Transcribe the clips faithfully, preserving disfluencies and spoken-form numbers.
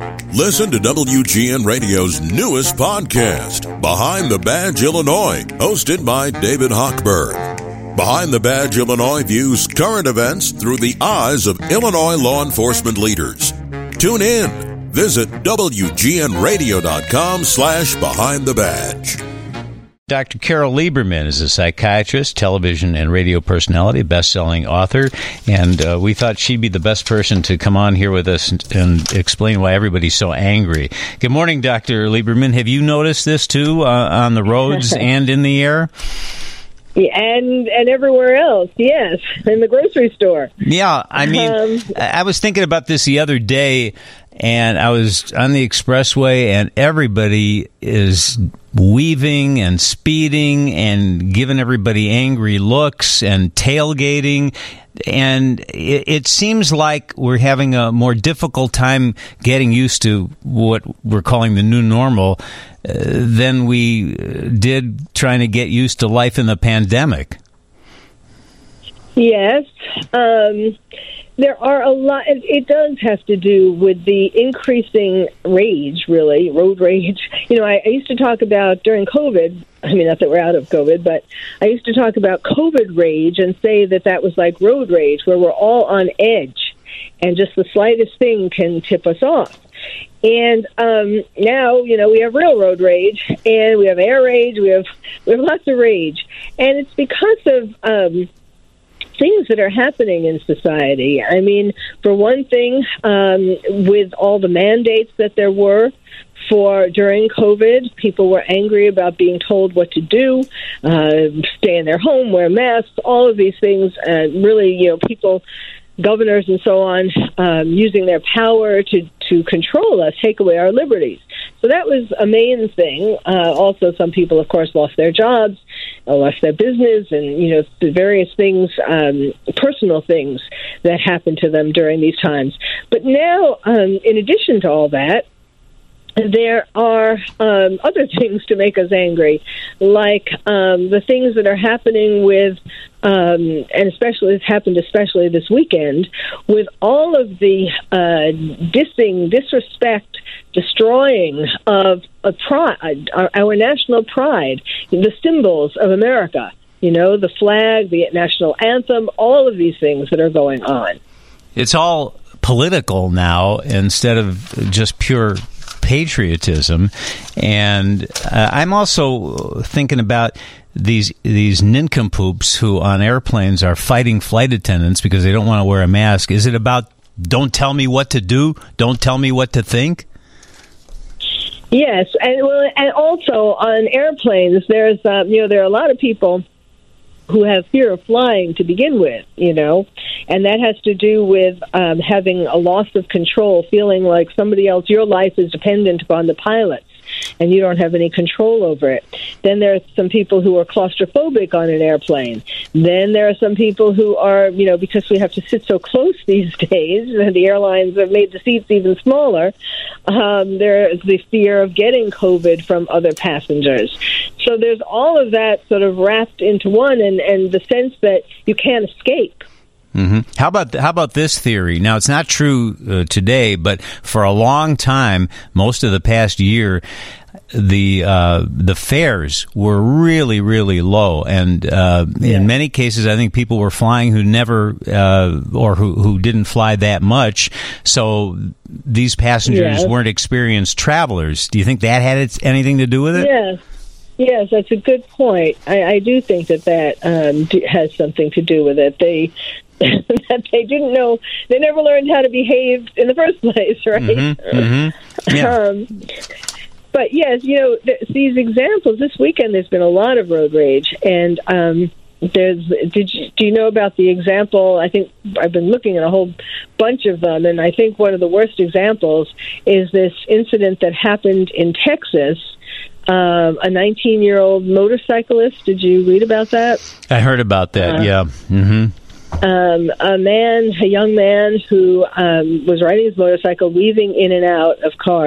Listen to W G N Radio's newest podcast, Behind the Badge Illinois, hosted by David Hochberg. Behind the Badge Illinois views current events through the eyes of Illinois law enforcement leaders. Tune in. Visit W G N radio dot com slash behind the badge. Doctor Carol Lieberman is a psychiatrist, television and radio personality, best-selling author, and uh, we thought she'd be the best person to come on here with us and, and explain why everybody's so angry. Good morning, Doctor Lieberman. Have you noticed this, too, uh, on the roads and in the air? Yeah, and and everywhere else, yes, in the grocery store. Yeah, I mean, um, I was thinking about this the other day, and I was on the expressway, and everybody is weaving and speeding and giving everybody angry looks and tailgating. And it, it seems like we're having a more difficult time getting used to what we're calling the new normal uh, than we did trying to get used to life in the pandemic. Yes. Um, there are a lot. It, it does have to do with the increasing rage, really, road rage. You know, I, I used to talk about during COVID, I mean, not that we're out of COVID, but I used to talk about COVID rage and say that that was like road rage, where we're all on edge and just the slightest thing can tip us off. And um, now, you know, we have real road rage, and we have air rage, we have we have lots of rage. And it's because of um, things that are happening in society. I mean, for one thing, um, with all the mandates that there were for during COVID, people were angry about being told what to do, uh, stay in their home, wear masks, all of these things. Uh, really, you know, people, governors and so on, um, using their power to, to control us, take away our liberties. So that was a main thing. Uh, also, some people, of course, lost their jobs, uh, lost their business, and, you know, the various things, um, personal things that happened to them during these times. But now, um, in addition to all that, there are um, other things to make us angry, like um, the things that are happening with, um, and especially it's happened especially this weekend, with all of the uh, dissing, disrespect, destroying of a pride, our, our national pride, the symbols of America, you know, the flag, the national anthem, all of these things that are going on. It's all political now instead of just pure patriotism. And uh, I'm also thinking about these these nincompoops who on airplanes are fighting flight attendants because they don't want to wear a mask. Is it about don't tell me what to do, don't tell me what to think? Yes, and well, and also on airplanes, there's uh, you know there are a lot of people who have fear of flying to begin with, you know, and that has to do with um, having a loss of control, feeling like somebody else, your life is dependent upon the pilots, and you don't have any control over it. Then there are some people who are claustrophobic on an airplane. Then there are some people who are, you know, because we have to sit so close these days, and the airlines have made the seats even smaller, um, there's the fear of getting COVID from other passengers. So there's all of that sort of wrapped into one, and, and the sense that you can't escape. Mm-hmm. How about how about this theory? Now, it's not true uh, today, but for a long time, most of the past year, the uh, the fares were really, really low, and uh, yeah. in many cases, I think people were flying who never uh, or who who didn't fly that much. So these passengers yeah. weren't experienced travelers. Do you think that had anything to do with it? Yes. Yes, that's a good point. I, I do think that that um, has something to do with it. They that they didn't know, they never learned how to behave in the first place, right? Mm-hmm, mm-hmm. Yeah. um, but yes, you know, th- these examples, this weekend there's been a lot of road rage, and um, there's, did you, do you know about the example, I think I've been looking at a whole bunch of them, and I think one of the worst examples is this incident that happened in Texas. Um, a nineteen-year-old motorcyclist. Did you read about that? I heard about that, uh, yeah. Mm-hmm. Um, a man, a young man who um, was riding his motorcycle, weaving in and out of cars,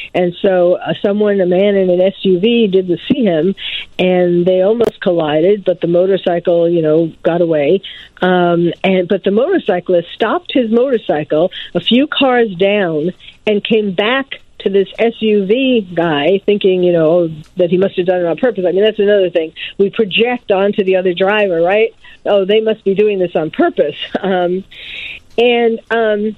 And so uh, someone, a man in an S U V, didn't see him, and they almost collided, but the motorcycle, you know, got away. Um, and but the motorcyclist stopped his motorcycle a few cars down and came back to this S U V guy, thinking, you know, that he must have done it on purpose. I mean, that's another thing. We project onto the other driver, right? Oh, they must be doing this on purpose. Um, and um,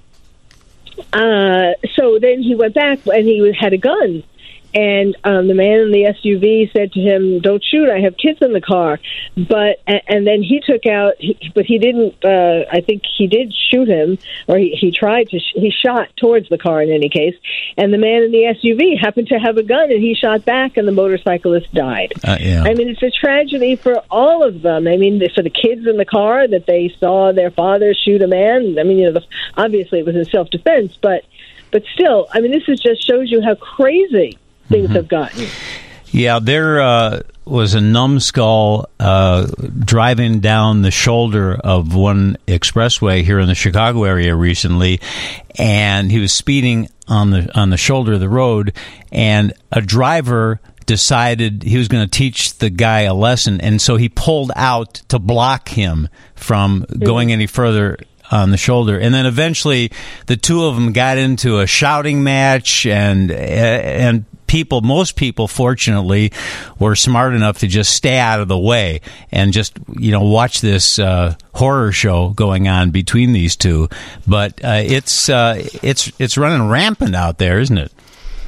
uh, so then he went back, and he had a gun. And um, the man in the S U V said to him, "Don't shoot, I have kids in the car." But and then he took out, but he didn't, uh, I think he did shoot him, or he, he tried to, sh- he shot towards the car in any case. And the man in the S U V happened to have a gun, and he shot back, and the motorcyclist died. Uh, yeah. I mean, it's a tragedy for all of them. I mean, for the kids in the car, that they saw their father shoot a man. I mean, you know, the, obviously it was in self-defense, but, but still, I mean, this is just shows you how crazy things mm-hmm. have gotten. Yeah, there uh, was a numbskull uh, driving down the shoulder of one expressway here in the Chicago area recently, and he was speeding on the on the shoulder of the road, and a driver decided he was going to teach the guy a lesson, and so he pulled out to block him from mm-hmm. going any further on the shoulder. And then eventually the two of them got into a shouting match, and and people, most people, fortunately, were smart enough to just stay out of the way and just, you know, watch this uh, horror show going on between these two. But uh, it's uh, it's it's running rampant out there, isn't it?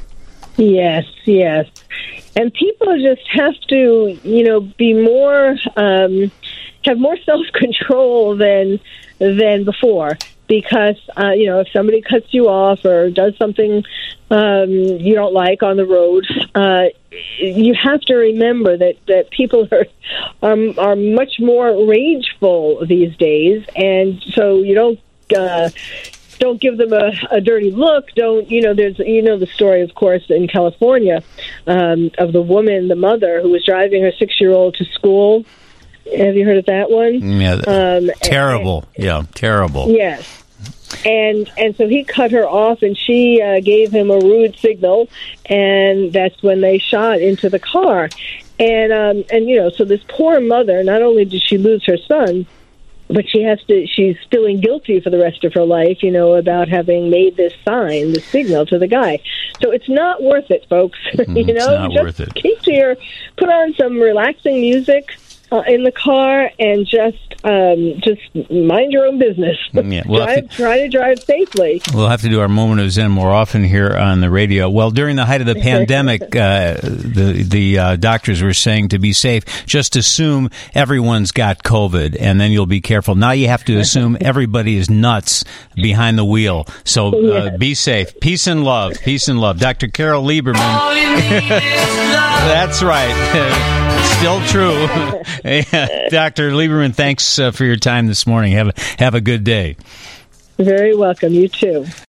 Yes, yes. And people just have to, you know, be more, um, have more self-control than than before. Because, uh, you know, if somebody cuts you off or does something um, you don't like on the road, uh, you have to remember that, that people are um, are much more rageful these days, and so you don't uh, don't give them a, a dirty look. Don't you know? There's you know the story, of course, in California um, of the woman, the mother, who was driving her six-year-old to school. Have you heard of that one? Yeah, um, terrible. And, yeah, terrible. Yes. And and so he cut her off, and she uh, gave him a rude signal, and that's when they shot into the car. And um, and you know, so this poor mother, not only did she lose her son, but she has to. She's feeling guilty for the rest of her life, you know, about having made this sign, this signal to the guy. So it's not worth it, folks. Mm, you know, it's not just worth it. keep to your, put on some relaxing music Uh, in the car, and just um, just mind your own business. Yeah, we'll drive, to, try to drive safely. We'll have to do our moment of Zen more often here on the radio. Well, during the height of the pandemic, uh, the the uh, doctors were saying to be safe, just assume everyone's got COVID, and then you'll be careful. Now you have to assume everybody is nuts behind the wheel. So uh, yes. Be safe. Peace and love. Peace and love. Doctor Carol Lieberman. That's right. Still true. Yeah. Doctor Lieberman, thanks uh, for your time this morning. Have a, have a good day. Very welcome. You too.